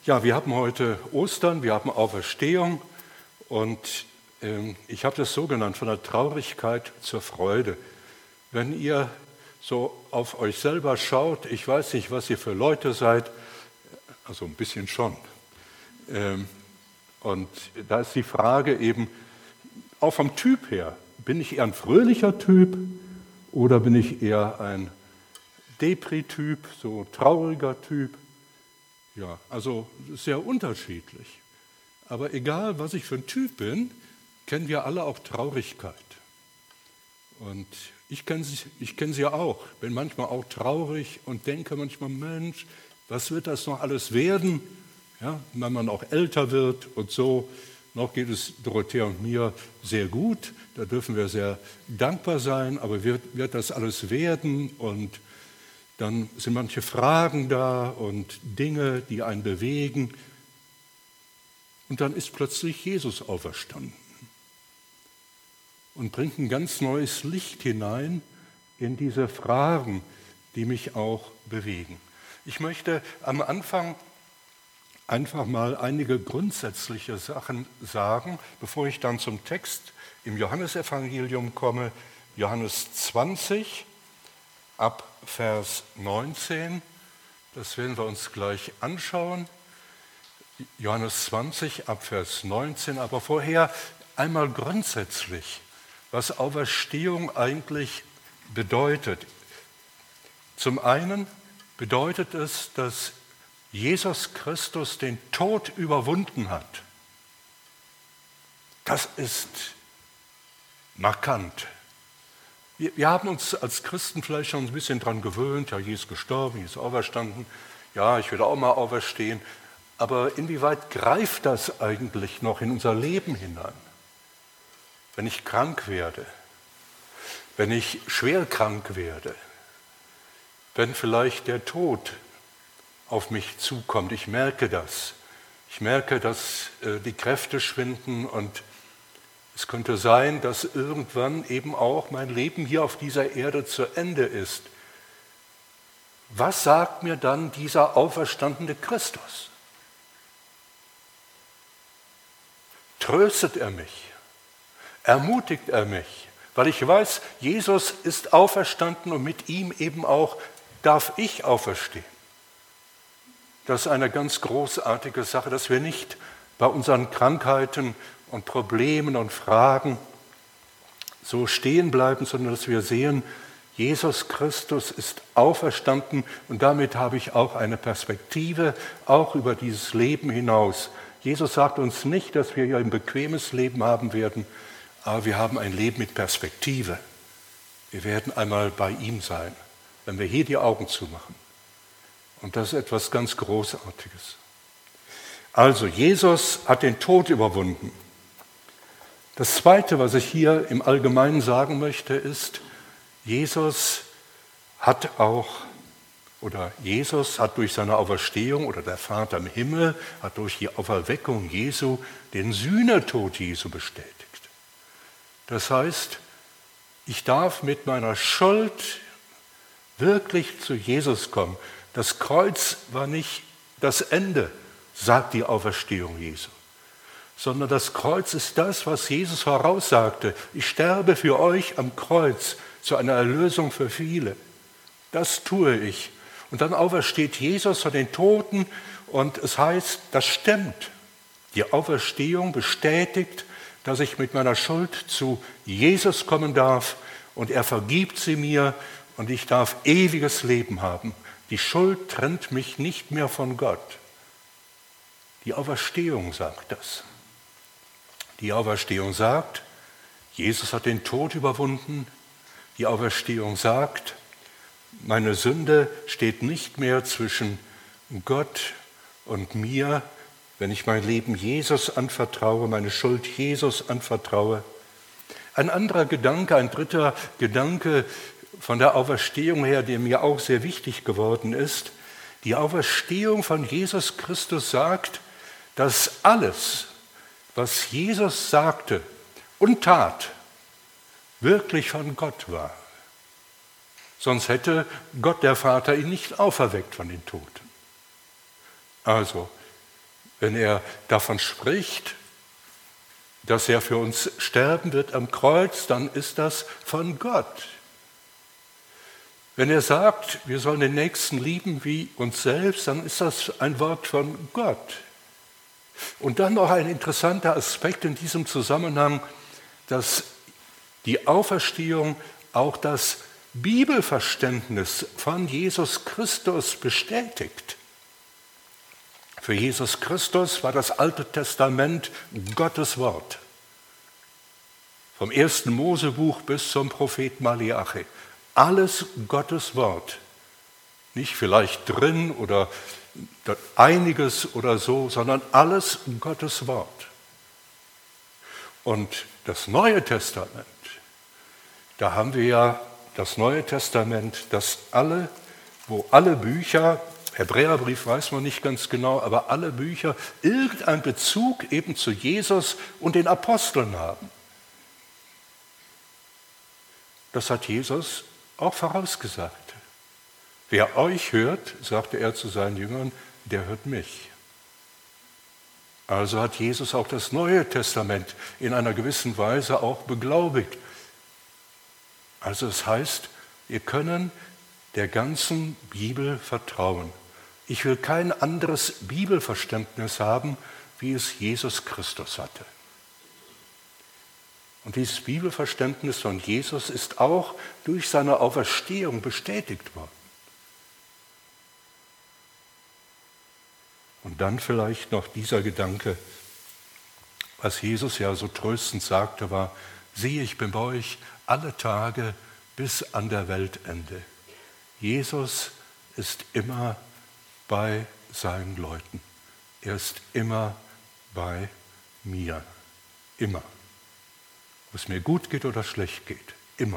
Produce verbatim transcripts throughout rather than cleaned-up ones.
Ja, wir haben heute Ostern, wir haben Auferstehung und ähm, ich habe das so genannt, von der Traurigkeit zur Freude. Wenn ihr so auf euch selber schaut, ich weiß nicht, was ihr für Leute seid, also ein bisschen schon. Ähm, und da ist die Frage eben, auch vom Typ her, bin ich eher ein fröhlicher Typ oder bin ich eher ein Depri-Typ, so trauriger Typ? Ja, also sehr unterschiedlich. Aber egal, was ich für ein Typ bin, kennen wir alle auch Traurigkeit. Und ich kenne sie, ich kenn sie ja auch, bin manchmal auch traurig und denke manchmal, Mensch, was wird das noch alles werden, ja, wenn man auch älter wird und so. Noch geht es Dorothea und mir sehr gut, da dürfen wir sehr dankbar sein, aber wird, wird das alles werden? Und dann sind manche Fragen da und Dinge, die einen bewegen. Und dann ist plötzlich Jesus auferstanden und bringt ein ganz neues Licht hinein in diese Fragen, die mich auch bewegen. Ich möchte am Anfang einfach mal einige grundsätzliche Sachen sagen, bevor ich dann zum Text im Johannesevangelium komme, Johannes zwanzig, ab Vers neunzehn, das werden wir uns gleich anschauen. Johannes zwanzig, ab Vers neunzehn, aber vorher einmal grundsätzlich, was Auferstehung eigentlich bedeutet. Zum einen bedeutet es, dass Jesus Christus den Tod überwunden hat. Das ist markant. Wir, wir haben uns als Christen vielleicht schon ein bisschen daran gewöhnt, ja, Jesus ist gestorben, Jesus ist auferstanden, ja, ich will auch mal auferstehen. Aber inwieweit greift das eigentlich noch in unser Leben hinein? Wenn ich krank werde, wenn ich schwer krank werde, wenn vielleicht der Tod auf mich zukommt, ich merke das. Ich merke, dass äh, die Kräfte schwinden und es könnte sein, dass irgendwann eben auch mein Leben hier auf dieser Erde zu Ende ist. Was sagt mir dann dieser auferstandene Christus? Tröstet er mich? Ermutigt er mich? Weil ich weiß, Jesus ist auferstanden und mit ihm eben auch darf ich auferstehen. Das ist eine ganz großartige Sache, dass wir nicht bei unseren Krankheiten und Problemen und Fragen so stehen bleiben, sondern dass wir sehen, Jesus Christus ist auferstanden und damit habe ich auch eine Perspektive, auch über dieses Leben hinaus. Jesus sagt uns nicht, dass wir hier ein bequemes Leben haben werden, aber wir haben ein Leben mit Perspektive. Wir werden einmal bei ihm sein, wenn wir hier die Augen zumachen. Und das ist etwas ganz Großartiges. Also, Jesus hat den Tod überwunden. Das Zweite, was ich hier im Allgemeinen sagen möchte, ist, Jesus hat auch, oder Jesus hat durch seine Auferstehung, oder der Vater im Himmel, hat durch die Auferweckung Jesu den Sühnetod Jesu bestätigt. Das heißt, ich darf mit meiner Schuld wirklich zu Jesus kommen. Das Kreuz war nicht das Ende, sagt die Auferstehung Jesu, sondern das Kreuz ist das, was Jesus voraussagte. Ich sterbe für euch am Kreuz zu einer Erlösung für viele. Das tue ich. Und dann aufersteht Jesus von den Toten und es heißt, das stimmt. Die Auferstehung bestätigt, dass ich mit meiner Schuld zu Jesus kommen darf und er vergibt sie mir und ich darf ewiges Leben haben. Die Schuld trennt mich nicht mehr von Gott. Die Auferstehung sagt das. Die Auferstehung sagt, Jesus hat den Tod überwunden. Die Auferstehung sagt, meine Sünde steht nicht mehr zwischen Gott und mir, wenn ich mein Leben Jesus anvertraue, meine Schuld Jesus anvertraue. Ein anderer Gedanke, ein dritter Gedanke von der Auferstehung her, der mir auch sehr wichtig geworden ist. Die Auferstehung von Jesus Christus sagt, dass alles, was Jesus sagte und tat, wirklich von Gott war. Sonst hätte Gott der Vater ihn nicht auferweckt von den Toten. Also, wenn er davon spricht, dass er für uns sterben wird am Kreuz, dann ist das von Gott. Wenn er sagt, wir sollen den Nächsten lieben wie uns selbst, dann ist das ein Wort von Gott. Und dann noch ein interessanter Aspekt in diesem Zusammenhang, dass die Auferstehung auch das Bibelverständnis von Jesus Christus bestätigt. Für Jesus Christus war das Alte Testament Gottes Wort. Vom ersten Mosebuch bis zum Prophet Maleachi. Alles Gottes Wort. Nicht vielleicht drin oder einiges oder so, sondern alles Gottes Wort. Und das Neue Testament, da haben wir ja das Neue Testament, das alle, wo alle Bücher, Hebräerbrief weiß man nicht ganz genau, aber alle Bücher irgendeinen Bezug eben zu Jesus und den Aposteln haben. Das hat Jesus auch vorausgesagt. Wer euch hört, sagte er zu seinen Jüngern, der hört mich. Also hat Jesus auch das Neue Testament in einer gewissen Weise auch beglaubigt. Also es heißt, wir können der ganzen Bibel vertrauen. Ich will kein anderes Bibelverständnis haben, wie es Jesus Christus hatte. Und dieses Bibelverständnis von Jesus ist auch durch seine Auferstehung bestätigt worden. Und dann vielleicht noch dieser Gedanke, was Jesus ja so tröstend sagte, war, siehe, ich bin bei euch alle Tage bis an der Weltende. Jesus ist immer bei seinen Leuten. Er ist immer bei mir. Immer. Ob es mir gut geht oder schlecht geht. Immer.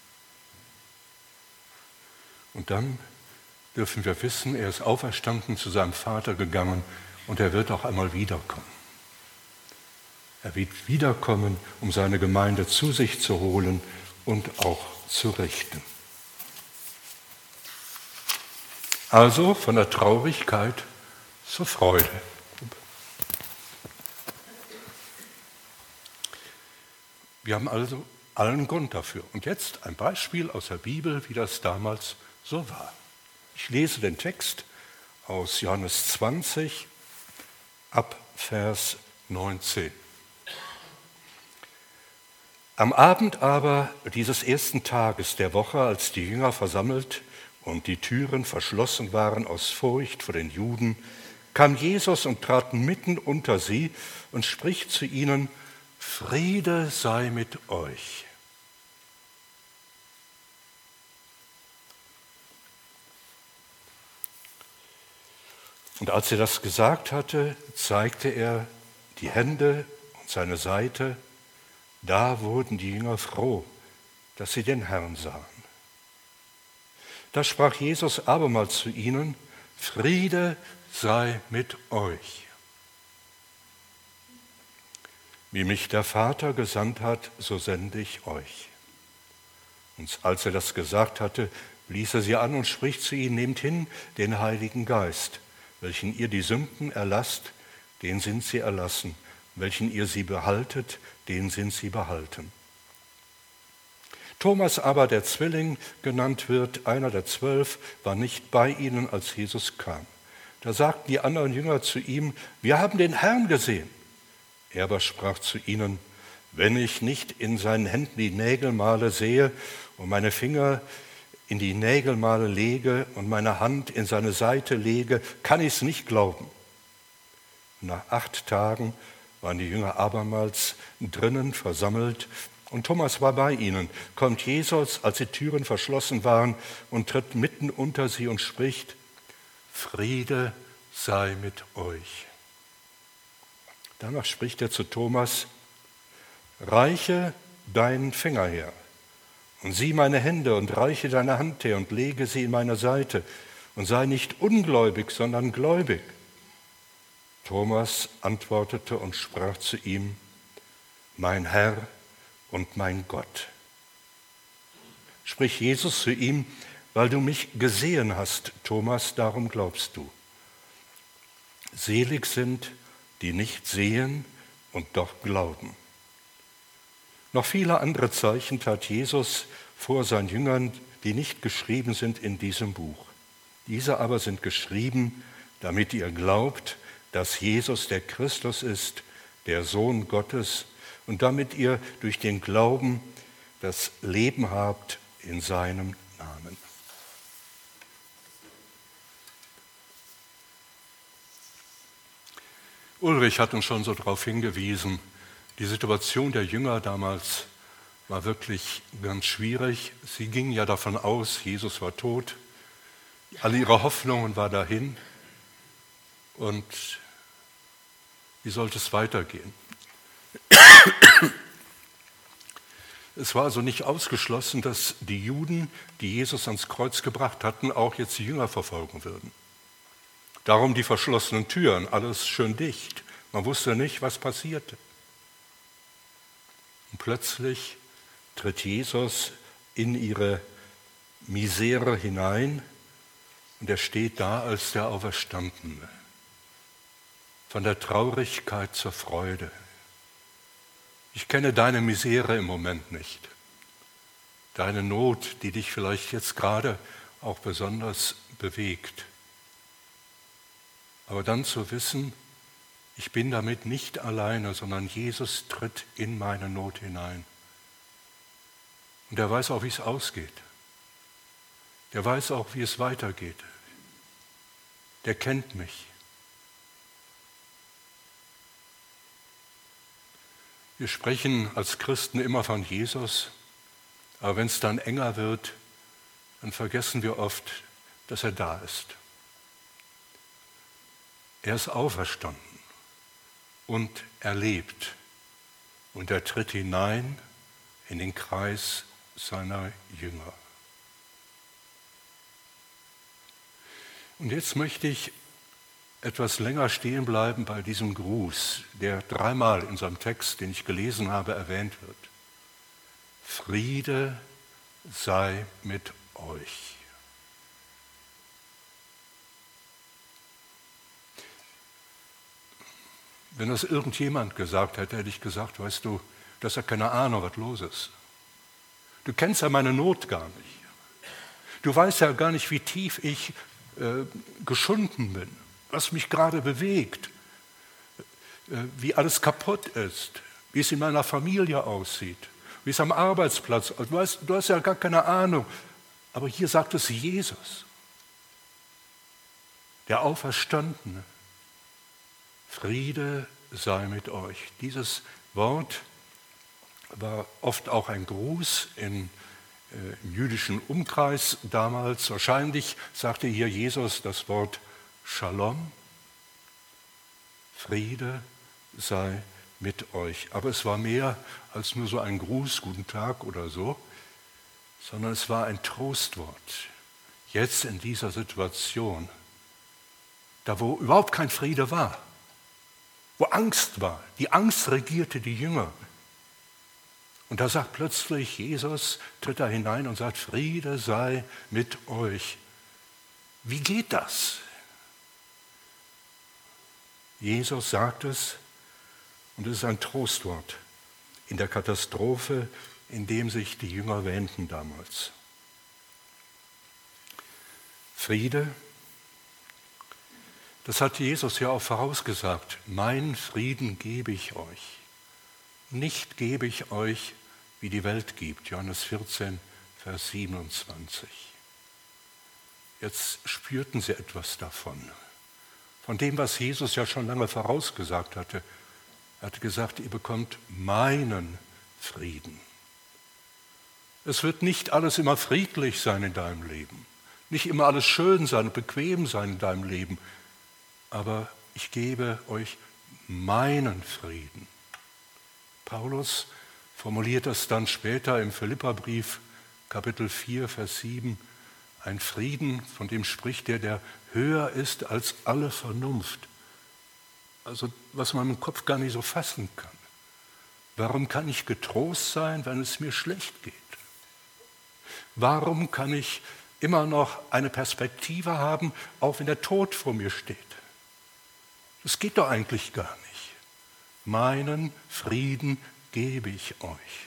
Und dann dürfen wir wissen, er ist auferstanden, zu seinem Vater gegangen und er wird auch einmal wiederkommen. Er wird wiederkommen, um seine Gemeinde zu sich zu holen und auch zu richten. Also von der Traurigkeit zur Freude. Wir haben also allen Grund dafür. Und jetzt ein Beispiel aus der Bibel, wie das damals so war. Ich lese den Text aus Johannes zwanzig ab Vers neunzehn. Am Abend aber dieses ersten Tages der Woche, als die Jünger versammelt und die Türen verschlossen waren aus Furcht vor den Juden, kam Jesus und trat mitten unter sie und spricht zu ihnen, Friede sei mit euch. Und als er das gesagt hatte, zeigte er die Hände und seine Seite. Da wurden die Jünger froh, dass sie den Herrn sahen. Da sprach Jesus abermals zu ihnen, Friede sei mit euch. Wie mich der Vater gesandt hat, so sende ich euch. Und als er das gesagt hatte, blies er sie an und spricht zu ihnen, nehmt hin den Heiligen Geist, welchen ihr die Sünden erlasst, den sind sie erlassen, welchen ihr sie behaltet, den sind sie behalten. Thomas aber, der Zwilling genannt wird, einer der zwölf, war nicht bei ihnen, als Jesus kam. Da sagten die anderen Jünger zu ihm, wir haben den Herrn gesehen. Er aber sprach zu ihnen, wenn ich nicht in seinen Händen die Nägelmale sehe und meine Finger in die Nägelmale lege und meine Hand in seine Seite lege, kann ich es nicht glauben. Und nach acht Tagen waren die Jünger abermals drinnen versammelt und Thomas war bei ihnen. Kommt Jesus, als die Türen verschlossen waren, und tritt mitten unter sie und spricht, Friede sei mit euch. Danach spricht er zu Thomas, reiche deinen Finger her und sieh meine Hände und reiche deine Hand her und lege sie in meine Seite und sei nicht ungläubig, sondern gläubig. Thomas antwortete und sprach zu ihm, mein Herr und mein Gott. Spricht Jesus zu ihm, weil du mich gesehen hast, Thomas, darum glaubst du. Selig sind, die nicht sehen und doch glauben. Noch viele andere Zeichen tat Jesus vor seinen Jüngern, die nicht geschrieben sind in diesem Buch. Diese aber sind geschrieben, damit ihr glaubt, dass Jesus der Christus ist, der Sohn Gottes, und damit ihr durch den Glauben das Leben habt in seinem Namen. Ulrich hat uns schon so darauf hingewiesen, die Situation der Jünger damals war wirklich ganz schwierig. Sie gingen ja davon aus, Jesus war tot, alle ihre Hoffnungen waren dahin. Und wie sollte es weitergehen? Es war also nicht ausgeschlossen, dass die Juden, die Jesus ans Kreuz gebracht hatten, auch jetzt die Jünger verfolgen würden. Darum die verschlossenen Türen, alles schön dicht. Man wusste nicht, was passierte. Und plötzlich tritt Jesus in ihre Misere hinein und er steht da als der Auferstandene. Von der Traurigkeit zur Freude. Ich kenne deine Misere im Moment nicht. Deine Not, die dich vielleicht jetzt gerade auch besonders bewegt. Aber dann zu wissen, ich bin damit nicht alleine, sondern Jesus tritt in meine Not hinein. Und er weiß auch, wie es ausgeht. Der weiß auch, wie es weitergeht. Der kennt mich. Wir sprechen als Christen immer von Jesus, aber wenn es dann enger wird, dann vergessen wir oft, dass er da ist. Er ist auferstanden und er lebt und er tritt hinein in den Kreis seiner Jünger. Und jetzt möchte ich etwas länger stehen bleiben bei diesem Gruß, der dreimal in seinem Text, den ich gelesen habe, erwähnt wird. Friede sei mit euch. Wenn das irgendjemand gesagt hätte, hätte ich gesagt, weißt du, du hast ja keine Ahnung, was los ist. Du kennst ja meine Not gar nicht. Du weißt ja gar nicht, wie tief ich äh, geschunden bin, was mich gerade bewegt, äh, wie alles kaputt ist, wie es in meiner Familie aussieht, wie es am Arbeitsplatz aussieht. Du, weißt, du hast ja gar keine Ahnung. Aber hier sagt es Jesus, der Auferstandene. Friede sei mit euch. Dieses Wort war oft auch ein Gruß in, äh, im jüdischen Umkreis damals. Wahrscheinlich sagte hier Jesus das Wort Shalom. Friede sei mit euch. Aber es war mehr als nur so ein Gruß, guten Tag oder so, sondern es war ein Trostwort. Jetzt in dieser Situation, da wo überhaupt kein Friede war, wo Angst war. Die Angst regierte die Jünger. Und da sagt plötzlich Jesus, tritt da hinein und sagt, Friede sei mit euch. Wie geht das? Jesus sagt es und es ist ein Trostwort in der Katastrophe, in dem sich die Jünger wähnten damals. Friede, das hat Jesus ja auch vorausgesagt. Mein Frieden gebe ich euch. Nicht gebe ich euch, wie die Welt gibt. Johannes vierzehn, Vers siebenundzwanzig. Jetzt spürten sie etwas davon. Von dem, was Jesus ja schon lange vorausgesagt hatte. Er hatte gesagt, ihr bekommt meinen Frieden. Es wird nicht alles immer friedlich sein in deinem Leben. Nicht immer alles schön sein und bequem sein in deinem Leben. Aber ich gebe euch meinen Frieden. Paulus formuliert das dann später im Philipperbrief, Kapitel vier, Vers sieben. Ein Frieden, von dem spricht er, der höher ist als alle Vernunft. Also was man im Kopf gar nicht so fassen kann. Warum kann ich getrost sein, wenn es mir schlecht geht? Warum kann ich immer noch eine Perspektive haben, auch wenn der Tod vor mir steht? Das geht doch eigentlich gar nicht. Meinen Frieden gebe ich euch.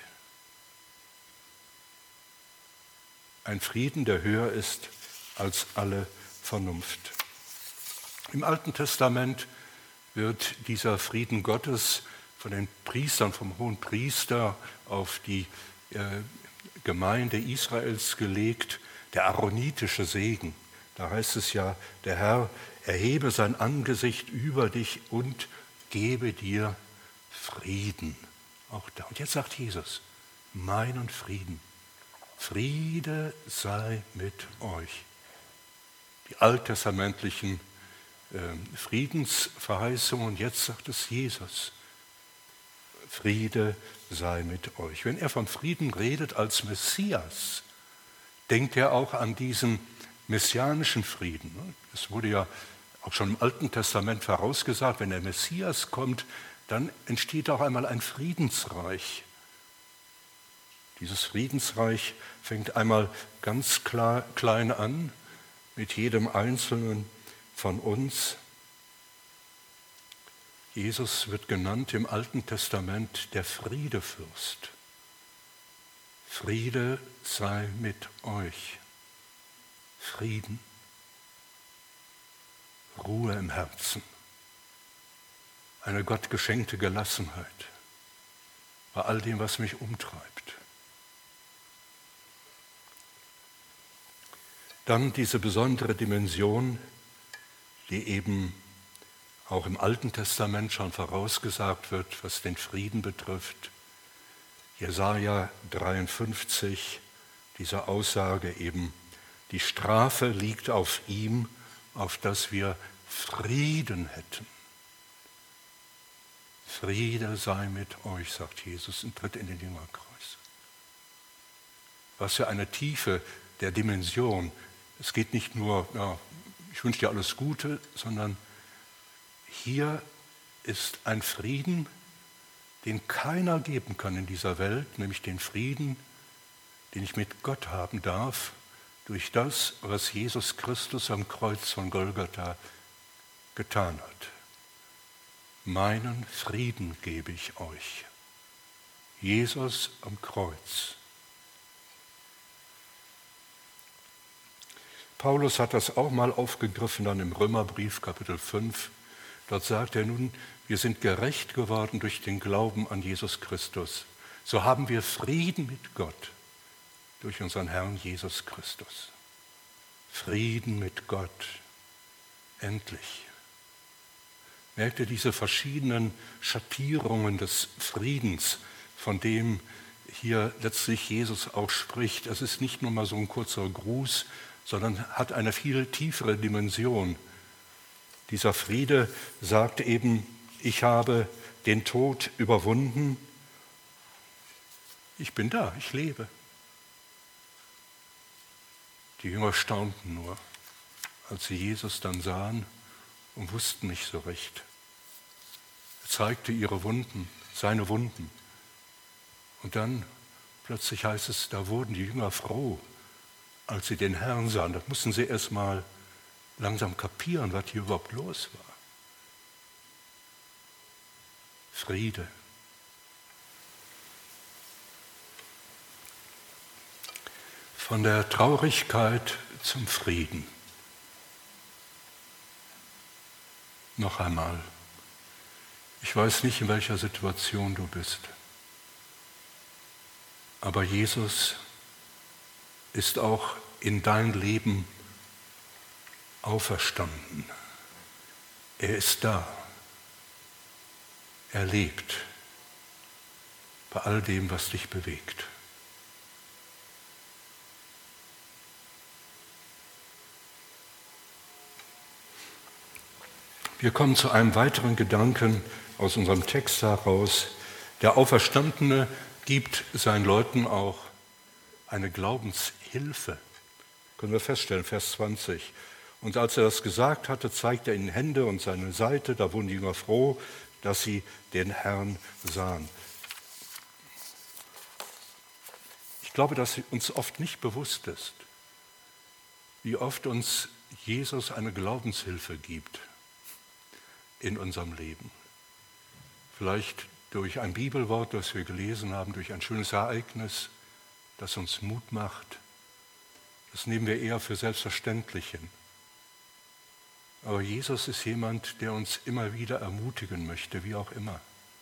Ein Frieden, der höher ist als alle Vernunft. Im Alten Testament wird dieser Frieden Gottes von den Priestern, vom hohen Priester auf die äh, Gemeinde Israels gelegt, der aaronitische Segen. Da heißt es ja, der Herr erhebe sein Angesicht über dich und gebe dir Frieden. Auch da. Und jetzt sagt Jesus, meinen Frieden. Friede sei mit euch. Die alttestamentlichen äh, Friedensverheißungen, jetzt sagt es Jesus. Friede sei mit euch. Wenn er vom Frieden redet als Messias, denkt er auch an diesen messianischen Frieden. Es wurde ja auch schon im Alten Testament vorausgesagt, wenn der Messias kommt, dann entsteht auch einmal ein Friedensreich. Dieses Friedensreich fängt einmal ganz klar, klein an, mit jedem Einzelnen von uns. Jesus wird genannt im Alten Testament der Friedefürst. Friede sei mit euch. Frieden. Ruhe im Herzen. Eine Gott geschenkte Gelassenheit bei all dem, was mich umtreibt. Dann diese besondere Dimension, die eben auch im Alten Testament schon vorausgesagt wird, was den Frieden betrifft. Jesaja dreiundfünfzig, diese Aussage eben, die Strafe liegt auf ihm, auf dass wir Frieden hätten. Friede sei mit euch, sagt Jesus und tritt in den Jüngerkreis. Was für eine Tiefe der Dimension. Es geht nicht nur, ja, ich wünsche dir alles Gute, sondern hier ist ein Frieden, den keiner geben kann in dieser Welt, nämlich den Frieden, den ich mit Gott haben darf, durch das, was Jesus Christus am Kreuz von Golgatha getan hat. Meinen Frieden gebe ich euch. Jesus am Kreuz. Paulus hat das auch mal aufgegriffen, dann im Römerbrief, Kapitel fünf. Dort sagt er nun, wir sind gerecht geworden durch den Glauben an Jesus Christus. So haben wir Frieden mit Gott durch unseren Herrn Jesus Christus. Frieden mit Gott. Endlich. Merkt ihr diese verschiedenen Schattierungen des Friedens, von dem hier letztlich Jesus auch spricht? Es ist nicht nur mal so ein kurzer Gruß, sondern hat eine viel tiefere Dimension. Dieser Friede sagt eben, ich habe den Tod überwunden, ich bin da, ich lebe. Die Jünger staunten nur, als sie Jesus dann sahen und wussten nicht so recht. Er zeigte ihre Wunden, seine Wunden. Und dann plötzlich heißt es, da wurden die Jünger froh, als sie den Herrn sahen. Das mussten sie erst mal langsam kapieren, was hier überhaupt los war. Friede. Von der Traurigkeit zum Frieden. Noch einmal. Ich weiß nicht, in welcher Situation du bist. Aber Jesus ist auch in dein Leben auferstanden. Er ist da. Er lebt bei all dem, was dich bewegt. Wir kommen zu einem weiteren Gedanken aus unserem Text heraus. Der Auferstandene gibt seinen Leuten auch eine Glaubenshilfe. Können wir feststellen, Vers zwanzig. Und als er das gesagt hatte, zeigte er ihnen Hände und seine Seite. Da wurden die Jünger froh, dass sie den Herrn sahen. Ich glaube, dass uns oft nicht bewusst ist, wie oft uns Jesus eine Glaubenshilfe gibt in unserem Leben. vielleicht durch ein Bibelwort, das wir gelesen haben, durch ein schönes Ereignis, das uns Mut macht. Das nehmen wir eher für selbstverständlich hin. Aber Jesus ist jemand, der uns immer wieder ermutigen möchte, wie auch immer.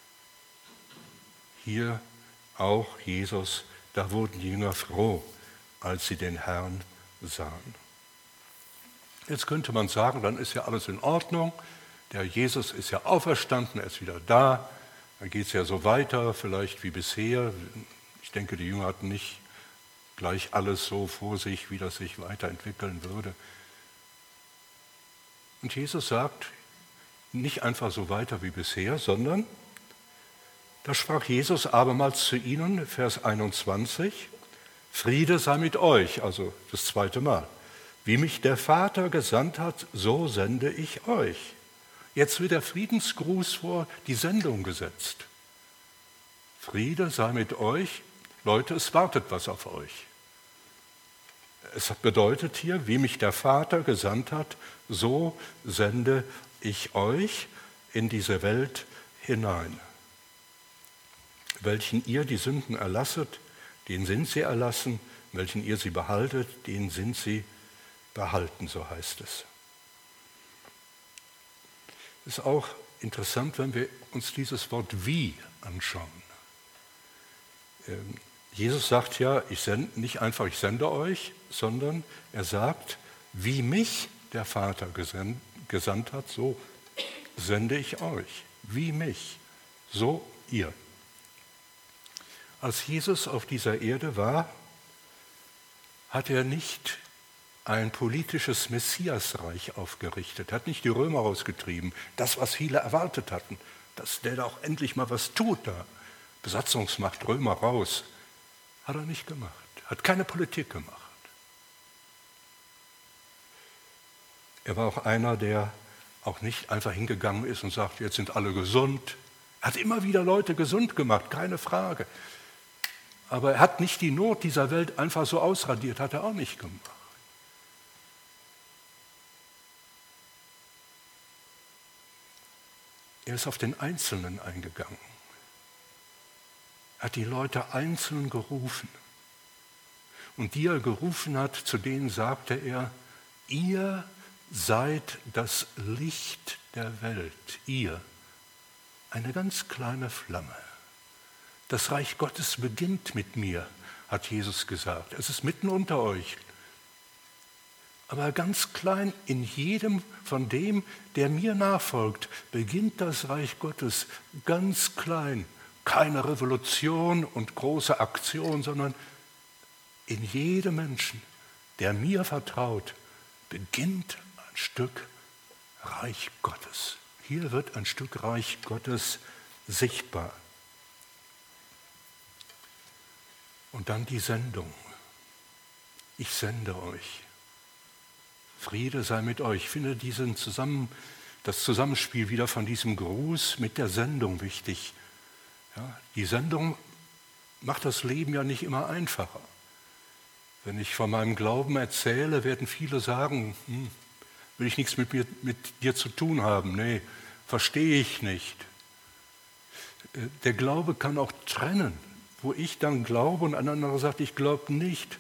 Hier auch Jesus, da wurden die Jünger froh, als sie den Herrn sahen. Jetzt könnte man sagen, dann ist ja alles in Ordnung. Der Jesus ist ja auferstanden, er ist wieder da. Dann geht es ja so weiter, vielleicht wie bisher. Ich denke, die Jünger hatten nicht gleich alles so vor sich, wie das sich weiterentwickeln würde. Und Jesus sagt nicht einfach so weiter wie bisher, sondern da sprach Jesus abermals zu ihnen, Vers einundzwanzig, Friede sei mit euch, also das zweite Mal. Wie mich der Vater gesandt hat, so sende ich euch. Jetzt wird der Friedensgruß vor die Sendung gesetzt. Friede sei mit euch. Leute, es wartet was auf euch. Es bedeutet hier, wie mich der Vater gesandt hat, so sende ich euch in diese Welt hinein. Welchen ihr die Sünden erlasset, denen sind sie erlassen. Welchen ihr sie behaltet, denen sind sie behalten, so heißt es. Es ist auch interessant, wenn wir uns dieses Wort wie anschauen. Jesus sagt ja, ich sende, nicht einfach, ich sende euch, sondern er sagt, wie mich der Vater gesandt, gesandt hat, so sende ich euch. Wie mich, so ihr. Als Jesus auf dieser Erde war, hat er nicht ein politisches Messiasreich aufgerichtet, hat nicht die Römer rausgetrieben, das, was viele erwartet hatten, dass der da auch endlich mal was tut da. Besatzungsmacht, Römer raus. Hat er nicht gemacht, hat keine Politik gemacht. Er war auch einer, der auch nicht einfach hingegangen ist und sagt, jetzt sind alle gesund. Er hat immer wieder Leute gesund gemacht, keine Frage. Aber er hat nicht die Not dieser Welt einfach so ausradiert, hat er auch nicht gemacht. Er ist auf den Einzelnen eingegangen. Er hat die Leute einzeln gerufen. Und die er gerufen hat, zu denen sagte er, ihr seid das Licht der Welt. Ihr, eine ganz kleine Flamme. Das Reich Gottes beginnt mit mir, hat Jesus gesagt. Es ist mitten unter euch. Aber ganz klein in jedem von dem, der mir nachfolgt, beginnt das Reich Gottes ganz klein. Keine Revolution und große Aktion, sondern in jedem Menschen, der mir vertraut, beginnt ein Stück Reich Gottes. Hier wird ein Stück Reich Gottes sichtbar. Und dann die Sendung. Ich sende euch. Friede sei mit euch. Ich finde diesen Zusammen, das Zusammenspiel wieder von diesem Gruß mit der Sendung wichtig. Ja, die Sendung macht das Leben ja nicht immer einfacher. Wenn ich von meinem Glauben erzähle, werden viele sagen, hm, will ich nichts mit, mir, mit dir zu tun haben. Nee, verstehe ich nicht. Der Glaube kann auch trennen, wo ich dann glaube und ein anderer sagt, ich glaube nicht.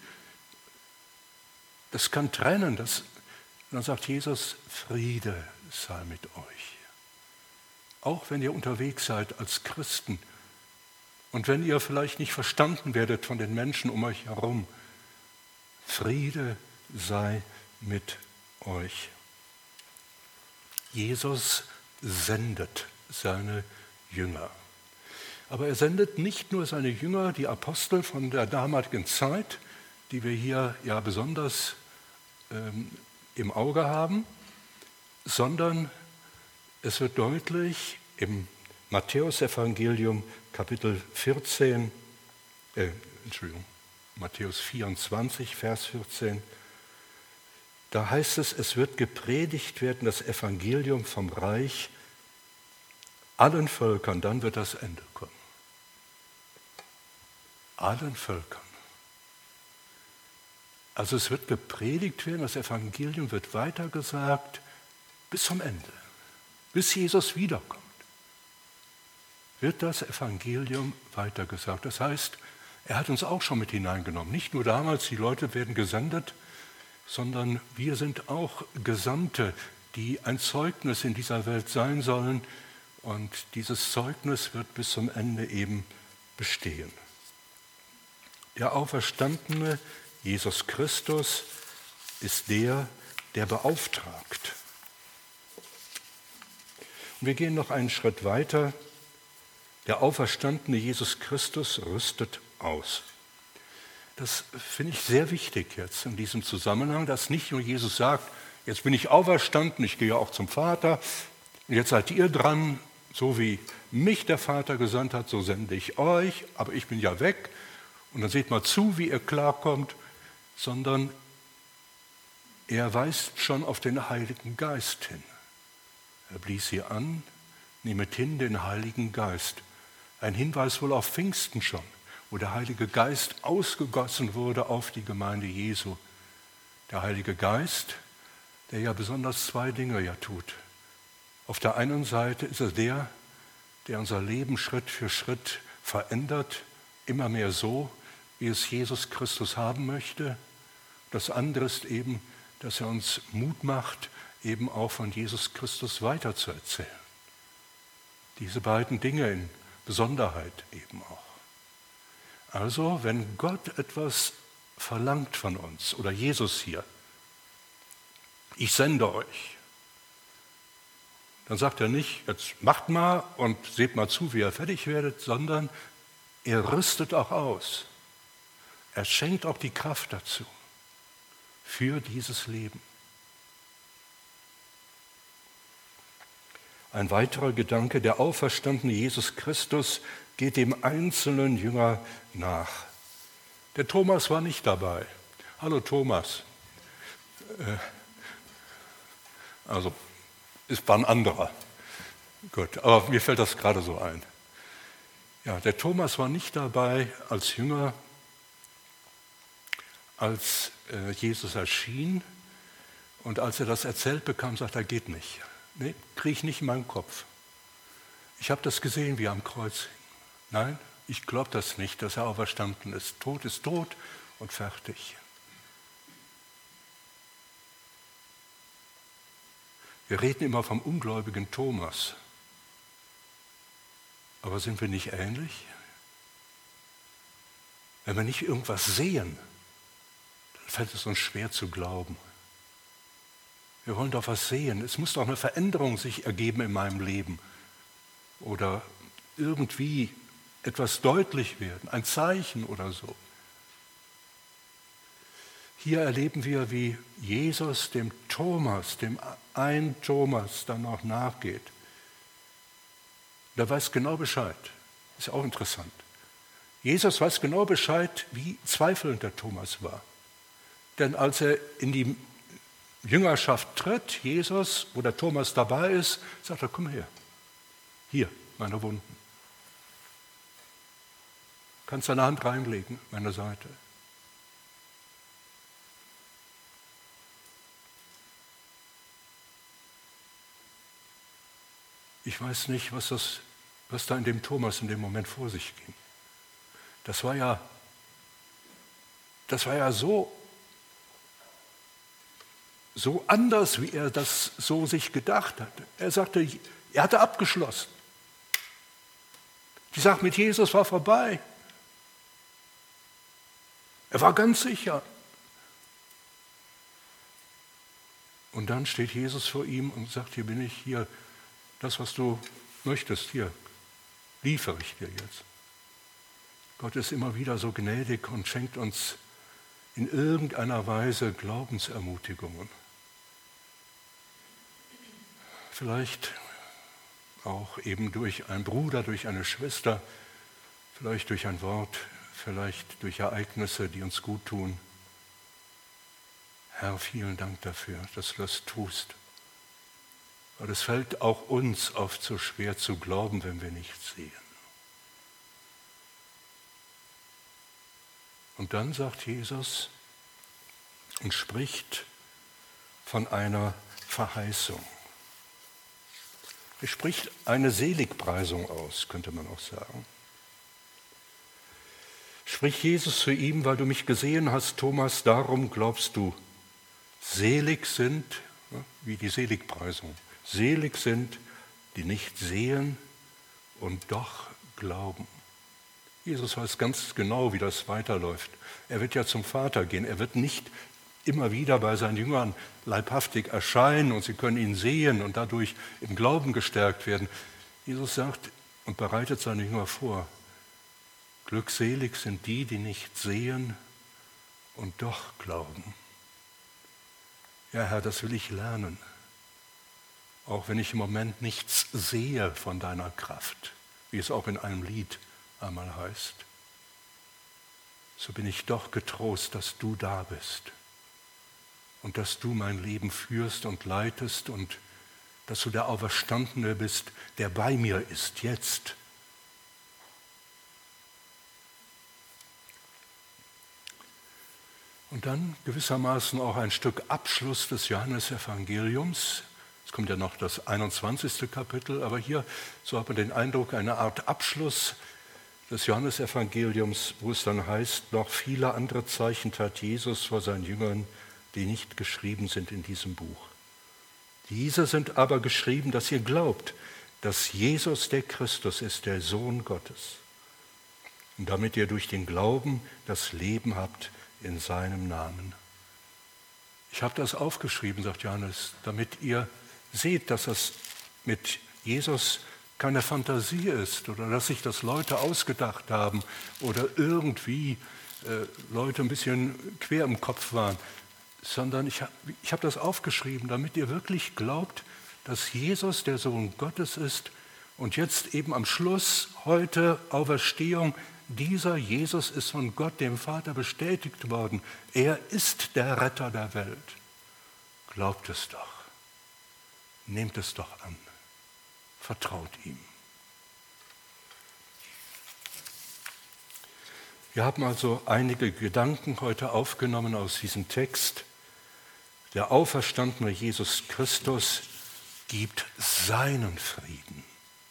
Das kann trennen. Das, und dann sagt Jesus, Friede sei mit euch. Auch wenn ihr unterwegs seid als Christen und wenn ihr vielleicht nicht verstanden werdet von den Menschen um euch herum, Friede sei mit euch. Jesus sendet seine Jünger. Aber er sendet nicht nur seine Jünger, die Apostel von der damaligen Zeit, die wir hier ja besonders ähm, im Auge haben, sondern es wird deutlich im Matthäusevangelium Kapitel vierzehn, äh, Entschuldigung, Matthäus vierundzwanzig, Vers vierzehn, da heißt es, es wird gepredigt werden, das Evangelium vom Reich allen Völkern, dann wird das Ende kommen. Allen Völkern. Also es wird gepredigt werden, das Evangelium wird weitergesagt bis zum Ende, bis Jesus wiederkommt. wird das Evangelium weitergesagt. Das heißt, er hat uns auch schon mit hineingenommen. Nicht nur damals, die Leute werden gesendet, sondern wir sind auch Gesandte, die ein Zeugnis in dieser Welt sein sollen. Und dieses Zeugnis wird bis zum Ende eben bestehen. Der auferstandene Jesus Christus ist der, der beauftragt. Und wir gehen noch einen Schritt weiter. Der auferstandene Jesus Christus rüstet aus. Das finde ich sehr wichtig jetzt in diesem Zusammenhang, dass nicht nur Jesus sagt, jetzt bin ich auferstanden, ich gehe auch zum Vater und jetzt seid ihr dran, so wie mich der Vater gesandt hat, so sende ich euch, aber ich bin ja weg und dann seht mal zu, wie ihr klarkommt, sondern er weist schon auf den Heiligen Geist hin. Er blies sie an, nehmet hin den Heiligen Geist. Ein Hinweis wohl auf Pfingsten schon, wo der Heilige Geist ausgegossen wurde auf die Gemeinde Jesu. Der Heilige Geist, der ja besonders zwei Dinge ja tut. Auf der einen Seite ist er der, der unser Leben Schritt für Schritt verändert, immer mehr so, wie es Jesus Christus haben möchte. Das andere ist eben, dass er uns Mut macht, eben auch von Jesus Christus weiterzuerzählen. Diese beiden Dinge in Besonderheit eben auch. Also, wenn Gott etwas verlangt von uns, oder Jesus hier, ich sende euch, dann sagt er nicht, jetzt macht mal und seht mal zu, wie ihr fertig werdet, sondern er rüstet auch aus. Er schenkt auch die Kraft dazu, für dieses Leben. Ein weiterer Gedanke, der auferstandene Jesus Christus geht dem einzelnen Jünger nach. Der Thomas war nicht dabei. Hallo Thomas. Also, ist war ein anderer. Gut, aber mir fällt das gerade so ein. Ja, der Thomas war nicht dabei als Jünger, als Jesus erschien. Und als er das erzählt bekam, sagt er, geht nicht. Nee, kriege ich nicht in meinen Kopf. Ich habe das gesehen, wie er am Kreuz hing. Nein, ich glaube das nicht, dass er auferstanden ist. Tod ist tot und fertig. Wir reden immer vom ungläubigen Thomas. Aber sind wir nicht ähnlich? Wenn wir nicht irgendwas sehen, dann fällt es uns schwer zu glauben. Wir wollen doch was sehen. Es muss doch eine Veränderung sich ergeben in meinem Leben. Oder irgendwie etwas deutlich werden, ein Zeichen oder so. Hier erleben wir, wie Jesus dem Thomas, dem einen Thomas, dann auch nachgeht. Der weiß genau Bescheid. Ist auch interessant. Jesus weiß genau Bescheid, wie zweifelnd der Thomas war. Denn als er in die Jüngerschaft tritt, Jesus, wo der Thomas dabei ist, sagt er, komm her, hier, meine Wunden. Kannst deine Hand reinlegen, meine Seite. Ich weiß nicht, was, das, was da in dem Thomas in dem Moment vor sich ging. Das war ja, das war ja so so anders, wie er das so sich gedacht hatte. Er sagte, er hatte abgeschlossen. Die Sache mit Jesus war vorbei. Er war ganz sicher. Und dann steht Jesus vor ihm und sagt, hier bin ich, hier, das, was du möchtest, hier, liefere ich dir jetzt. Gott ist immer wieder so gnädig und schenkt uns in irgendeiner Weise Glaubensermutigungen. Vielleicht auch eben durch einen Bruder, durch eine Schwester, vielleicht durch ein Wort, vielleicht durch Ereignisse, die uns gut tun. Herr, vielen Dank dafür, dass du das tust. Aber es fällt auch uns oft so schwer zu glauben, wenn wir nichts sehen. Und dann sagt Jesus und spricht von einer Verheißung. Er spricht eine Seligpreisung aus, könnte man auch sagen. Sprich Jesus zu ihm, weil du mich gesehen hast, Thomas, darum glaubst du. Selig sind, wie die Seligpreisung, selig sind, die nicht sehen und doch glauben. Jesus weiß ganz genau, wie das weiterläuft. Er wird ja zum Vater gehen. Er wird nicht immer wieder bei seinen Jüngern leibhaftig erscheinen und sie können ihn sehen und dadurch im Glauben gestärkt werden. Jesus sagt und bereitet seine Jünger vor, glückselig sind die, die nicht sehen und doch glauben. Ja, Herr, das will ich lernen, auch wenn ich im Moment nichts sehe von deiner Kraft, wie es auch in einem Lied einmal heißt. So bin ich doch getrost, dass du da bist und dass du mein Leben führst und leitest und dass du der Auferstandene bist, der bei mir ist jetzt. Und dann gewissermaßen auch ein Stück Abschluss des Johannesevangeliums. Es kommt ja noch das einundzwanzigste Kapitel, aber hier, so hat man den Eindruck, eine Art Abschluss des Johannesevangeliums, wo es dann heißt, noch viele andere Zeichen tat Jesus vor seinen Jüngern, die nicht geschrieben sind in diesem Buch. Diese sind aber geschrieben, dass ihr glaubt, dass Jesus der Christus ist, der Sohn Gottes. Und damit ihr durch den Glauben das Leben habt in seinem Namen. Ich habe das aufgeschrieben, sagt Johannes, damit ihr seht, dass das mit Jesus keine Fantasie ist oder dass sich das Leute ausgedacht haben oder irgendwie äh, Leute ein bisschen quer im Kopf waren, sondern ich habe ich hab das aufgeschrieben, damit ihr wirklich glaubt, dass Jesus der Sohn Gottes ist und jetzt eben am Schluss, heute Auferstehung, dieser Jesus ist von Gott, dem Vater, bestätigt worden. Er ist der Retter der Welt. Glaubt es doch. Nehmt es doch an. Vertraut ihm. Wir haben also einige Gedanken heute aufgenommen aus diesem Text. Der auferstandene Jesus Christus gibt seinen Frieden.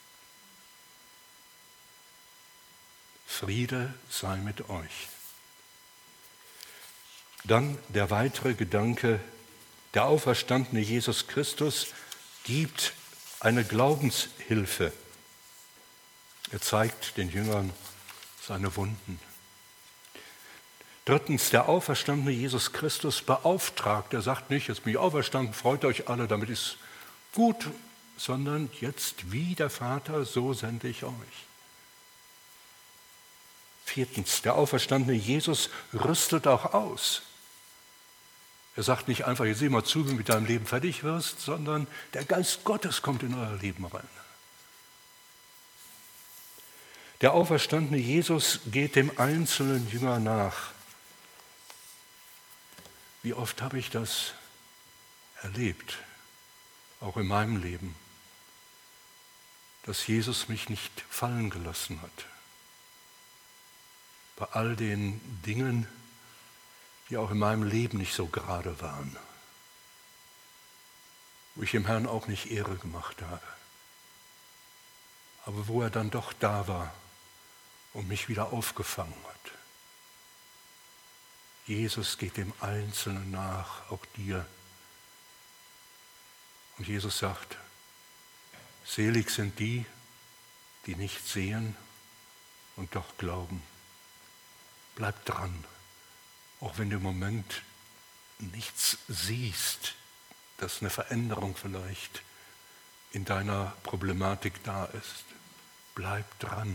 Friede sei mit euch. Dann der weitere Gedanke, der auferstandene Jesus Christus gibt eine Glaubenshilfe. Er zeigt den Jüngern seine Wunden. Drittens, der auferstandene Jesus Christus beauftragt. Er sagt nicht, jetzt bin ich auferstanden, freut euch alle, damit ist gut, sondern jetzt wie der Vater, so sende ich euch. Viertens, der auferstandene Jesus rüstet auch aus. Er sagt nicht einfach, jetzt sieh mal zu, wie du mit deinem Leben fertig wirst, sondern der Geist Gottes kommt in euer Leben rein. Der auferstandene Jesus geht dem einzelnen Jünger nach. Wie oft habe ich das erlebt, auch in meinem Leben, dass Jesus mich nicht fallen gelassen hat. Bei all den Dingen, die auch in meinem Leben nicht so gerade waren, wo ich dem Herrn auch nicht Ehre gemacht habe, aber wo er dann doch da war und mich wieder aufgefangen hat. Jesus geht dem Einzelnen nach, auch dir. Und Jesus sagt, selig sind die, die nicht sehen und doch glauben. Bleib dran, auch wenn du im Moment nichts siehst, dass eine Veränderung vielleicht in deiner Problematik da ist. Bleib dran.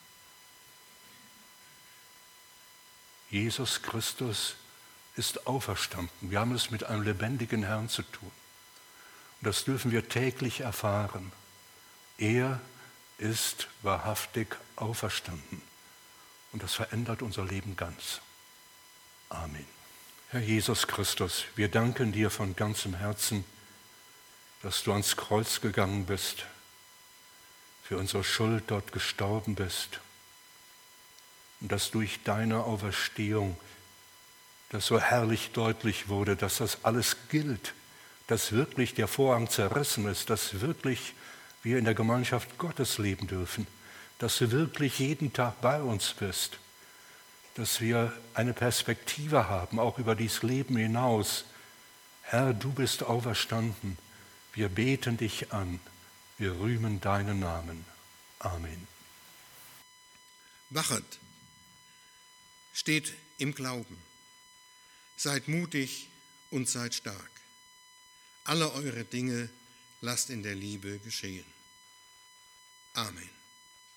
Jesus Christus ist auferstanden. Wir haben es mit einem lebendigen Herrn zu tun. Und das dürfen wir täglich erfahren. Er ist wahrhaftig auferstanden. Und das verändert unser Leben ganz. Amen. Herr Jesus Christus, wir danken dir von ganzem Herzen, dass du ans Kreuz gegangen bist, für unsere Schuld dort gestorben bist und dass durch deine Auferstehung das so herrlich deutlich wurde, dass das alles gilt, dass wirklich der Vorhang zerrissen ist, dass wirklich wir in der Gemeinschaft Gottes leben dürfen, dass du wirklich jeden Tag bei uns bist, dass wir eine Perspektive haben, auch über dieses Leben hinaus. Herr, du bist auferstanden. Wir beten dich an. Wir rühmen deinen Namen. Amen. Wachet, steht im Glauben, seid mutig und seid stark. Alle eure Dinge lasst in der Liebe geschehen. Amen.